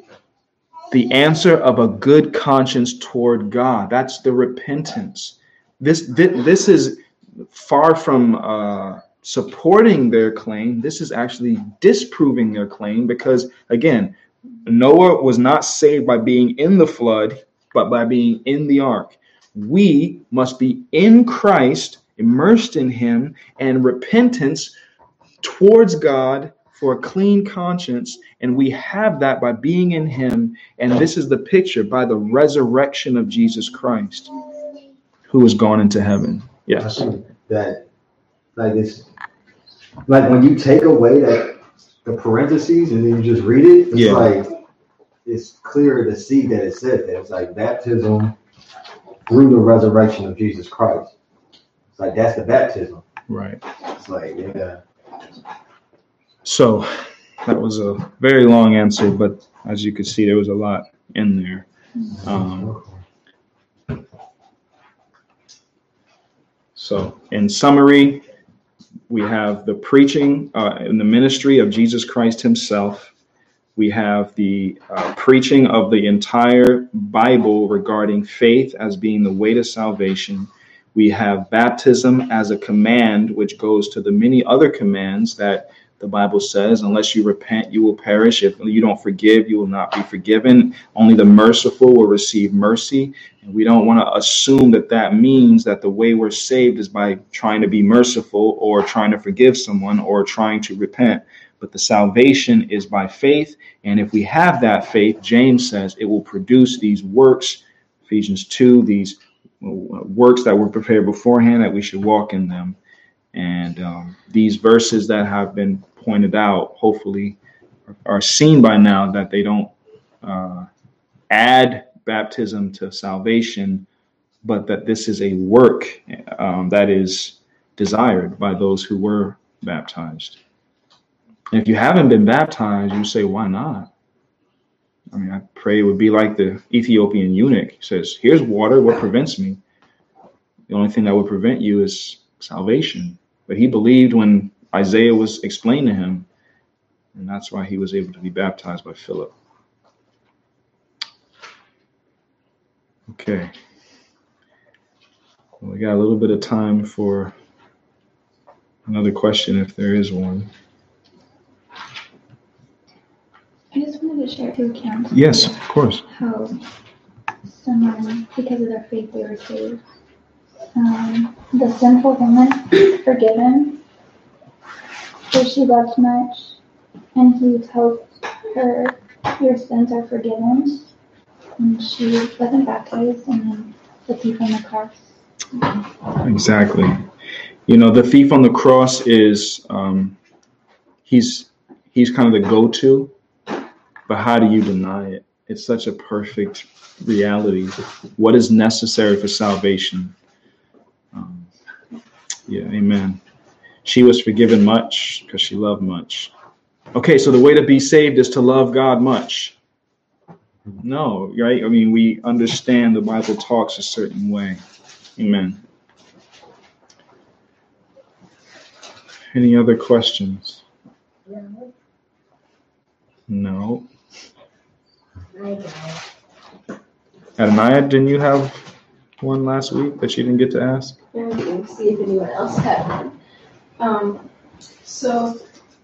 The answer of a good conscience toward God. That's the repentance. this is far from supporting their claim. This is actually disproving their claim, because again, Noah was not saved by being in the flood, but by being in the ark. We must be in Christ, immersed in him, and repentance towards God for a clean conscience. And we have that by being in him. And this is the picture by the resurrection of Jesus Christ, who has gone into heaven. Yes. I think that, like, it's like when you take away the parentheses and then you just read it, it's like it's clear to see that it said that. It's like baptism through the resurrection of Jesus Christ. It's like that's the baptism. Right. It's like, yeah. So that was a very long answer, but as you could see, there was a lot in there. So in summary, we have the preaching in the ministry of Jesus Christ himself. We have the preaching of the entire Bible regarding faith as being the way to salvation. We have baptism as a command, which goes to the many other commands that the Bible says, unless you repent, you will perish. If you don't forgive, you will not be forgiven. Only the merciful will receive mercy. And we don't want to assume that that means that the way we're saved is by trying to be merciful or trying to forgive someone or trying to repent. But the salvation is by faith. And if we have that faith, James says it will produce these works, Ephesians 2, these works that were prepared beforehand, that we should walk in them. And these verses that have been pointed out, hopefully, are seen by now that they don't add baptism to salvation, but that this is a work that is desired by those who were baptized. And if you haven't been baptized, you say, why not? I mean, I pray it would be like the Ethiopian eunuch. He says, here's water. What prevents me? The only thing that would prevent you is salvation. But he believed when Isaiah was explained to him, and that's why he was able to be baptized by Philip. Okay. Well, we got a little bit of time for another question, if there is one. I just wanted to share 2 accounts. Yes, of course. How someone, because of their faith, they were saved. The sinful woman forgiven, for she loved much, and he tells her, your sins are forgiven, and she wasn't baptized, and then the thief on the cross. Exactly. You know, the thief on the cross is, he's kind of the go-to, but how do you deny it? It's such a perfect reality. What is necessary for salvation? Yeah, amen. She was forgiven much because she loved much. Okay, so the way to be saved is to love God much. No, right? I mean, we understand the Bible talks a certain way. Amen. Any other questions? No. Adonai, didn't you have one last week that you didn't get to ask? Yeah, we can see if anyone else had one. So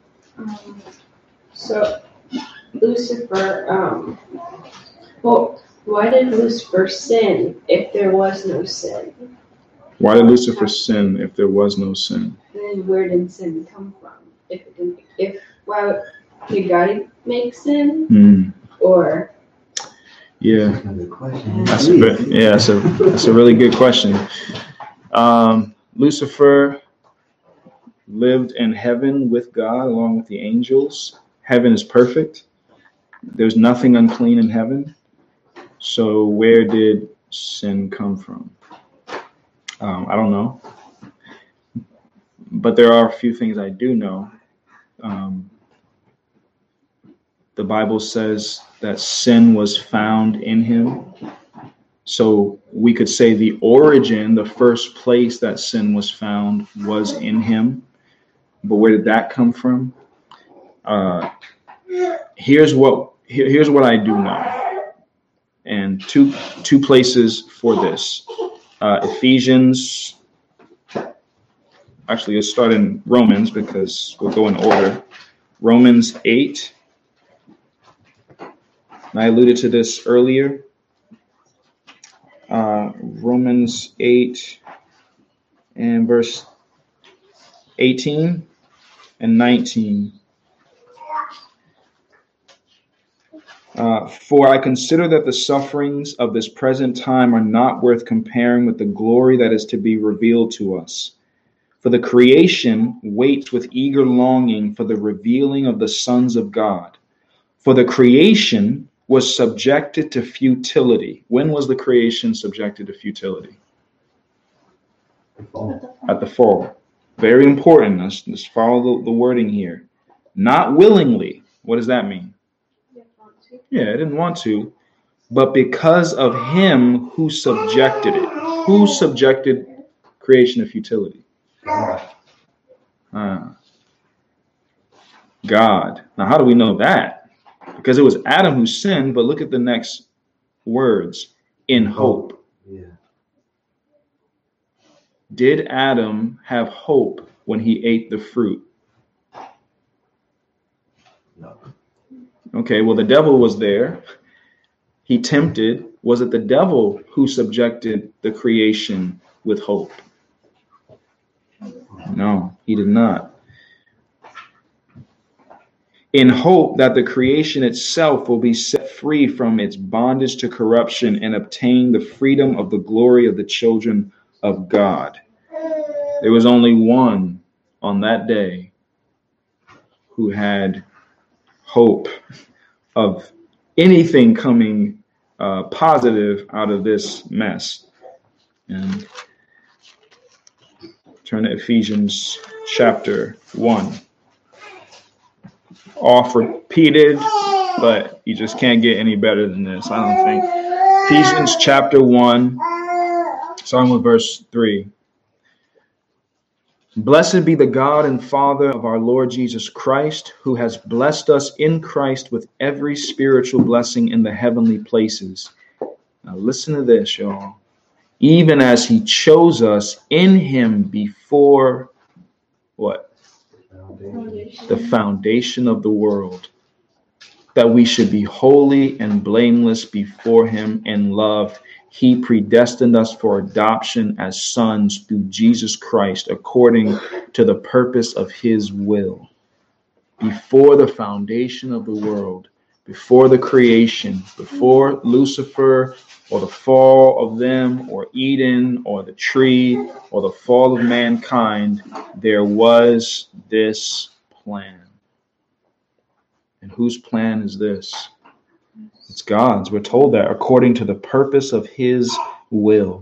Lucifer, well, why did Lucifer sin if there was no sin? Why did Lucifer sin if there was no sin? And then where did sin come from? Why did God make sin? Or yeah, that's a really good question. Lucifer lived in heaven with God along with the angels. Heaven is perfect. There's nothing unclean in heaven. So where did sin come from? I don't know. But there are a few things I do know. The Bible says that sin was found in him. So we could say the origin, the first place that sin was found was in him. But where did that come from? Here's what I do know. And two places for this. Ephesians. Actually, let's start in Romans because we'll go in order. Romans 8. And I alluded to this earlier. Romans 8 and verse 18 and 19. For I consider that the sufferings of this present time are not worth comparing with the glory that is to be revealed to us. For the creation waits with eager longing for the revealing of the sons of God. For the creation was subjected to futility. When was the creation subjected to futility? At the fall. Very important. Let's follow the wording here. Not willingly. What does that mean? Yeah, I didn't want to. But because of him who subjected it. Who subjected creation to futility? God. Now, how do we know that? Because it was Adam who sinned, but look at the next words. In hope. Yeah. Did Adam have hope when he ate the fruit? No. Okay, well, the devil was there. He tempted. Was it the devil who subjected the creation with hope? No, he did not. In hope that the creation itself will be set free from its bondage to corruption and obtain the freedom of the glory of the children of God. There was only one on that day who had hope of anything coming positive out of this mess. And turn to Ephesians chapter 1. Oft repeated, but you just can't get any better than this, I don't think. Ephesians chapter 1, starting with verse 3. Blessed be the God and Father of our Lord Jesus Christ, who has blessed us in Christ with every spiritual blessing in the heavenly places. Now listen to this, y'all. Even as he chose us in him before what? The foundation of the world, that we should be holy and blameless before him in love. He predestined us for adoption as sons through Jesus Christ, according to the purpose of his will. Before the foundation of the world, before the creation, before Lucifer or the fall of them or Eden or the tree or the fall of mankind, there was this plan. And whose plan is this? It's God's. We're told that according to the purpose of his will.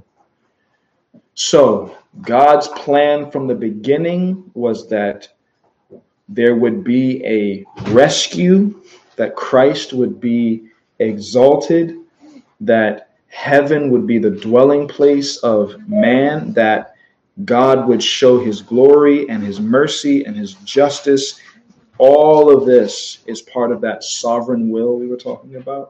So God's plan from the beginning was that there would be a rescue, that Christ would be exalted, that heaven would be the dwelling place of man, that God would show his glory and his mercy and his justice. All of this is part of that sovereign will we were talking about.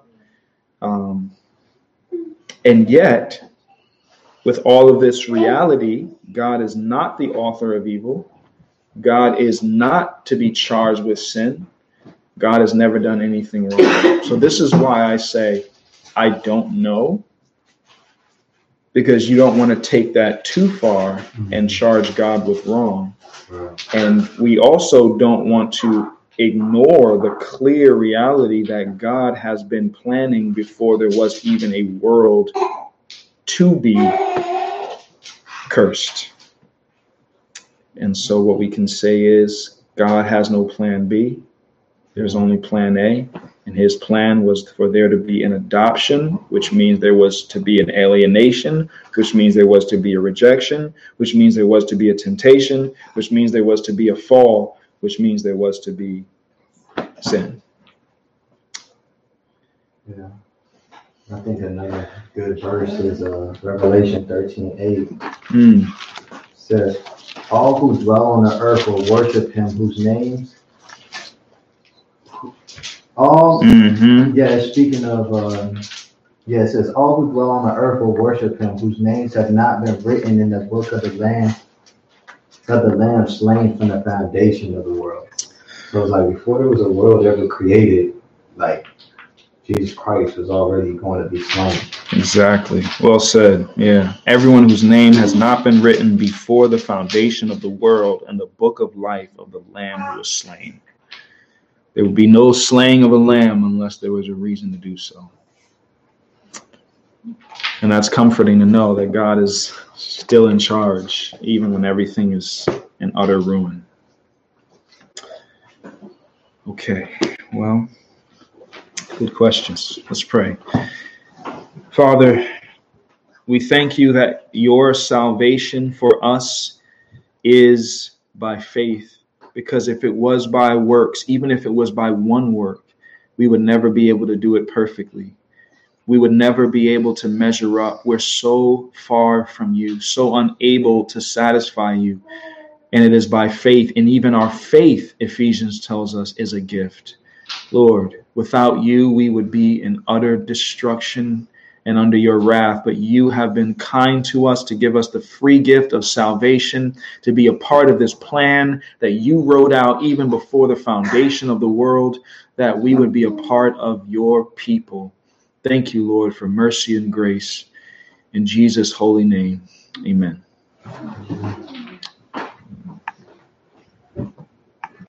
And yet, with all of this reality, God is not the author of evil. God is not to be charged with sin. God has never done anything wrong. So this is why I say, I don't know, because you don't want to take that too far and charge God with wrong. And we also don't want to ignore the clear reality that God has been planning before there was even a world to be cursed. And so what we can say is God has no plan B. There's only plan A. And his plan was for there to be an adoption, which means there was to be an alienation, which means there was to be a rejection, which means there was to be a temptation, which means there was to be a fall, which means there was to be sin. Yeah. I think another good verse is Revelation 13:8. Says, all who dwell on the earth will worship him whose names all, yeah, speaking of Yeah, it says, all who dwell on the earth will worship him, whose names have not been written in the book of the Lamb slain from the foundation of the world. So it's like before there was a world ever created, like Jesus Christ was already going to be slain. Exactly. Well said. Yeah. Everyone whose name has not been written before the foundation of the world and the book of life of the Lamb who was slain. There would be no slaying of a lamb unless there was a reason to do so. And that's comforting to know that God is still in charge, even when everything is in utter ruin. Okay, well, good questions. Let's pray. Father, we thank you that your salvation for us is by faith, because if it was by works, even if it was by one work, we would never be able to do it perfectly. We would never be able to measure up. We're so far from you, so unable to satisfy you. And it is by faith. And even our faith, Ephesians tells us, is a gift. Lord, without you, we would be in utter destruction and under your wrath. But you have been kind to us to give us the free gift of salvation, to be a part of this plan that you wrote out even before the foundation of the world, that we would be a part of your people. Thank you, Lord, for mercy and grace. In Jesus' holy name, amen.